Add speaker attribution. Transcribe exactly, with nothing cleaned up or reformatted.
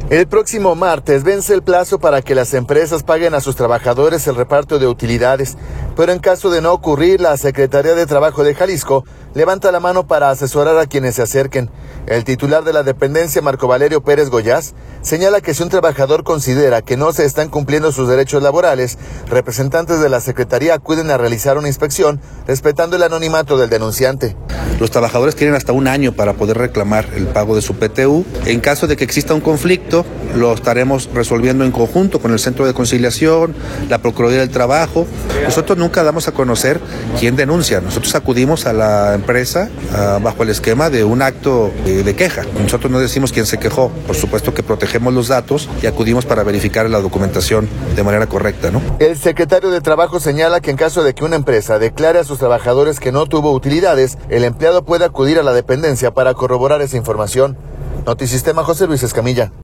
Speaker 1: El próximo martes vence el plazo para que las empresas paguen a sus trabajadores el reparto de utilidades, pero en caso de no ocurrir, la Secretaría de Trabajo de Jalisco levanta la mano para asesorar a quienes se acerquen. El titular de la dependencia, Marco Valerio Pérez Goyás, señala que si un trabajador considera que no se están cumpliendo sus derechos laborales, representantes de la Secretaría acuden a realizar una inspección, respetando el anonimato del denunciante.
Speaker 2: Los trabajadores tienen hasta un año para poder reclamar el pago de su P T U. En caso de que exista un conflicto, lo estaremos resolviendo en conjunto con el Centro de Conciliación, la Procuraduría del Trabajo. Nosotros nunca damos a conocer quién denuncia. Nosotros acudimos a la empresa uh, bajo el esquema de un acto de, de queja. Nosotros no decimos quién se quejó. Por supuesto que protegemos los datos y acudimos para verificar la documentación de manera correcta, ¿no?
Speaker 1: El secretario de Trabajo señala que en caso de que una empresa declare a sus trabajadores que no tuvo utilidades, el empleado puede acudir a la dependencia para corroborar esa información. Notisistema, José Luis Escamilla.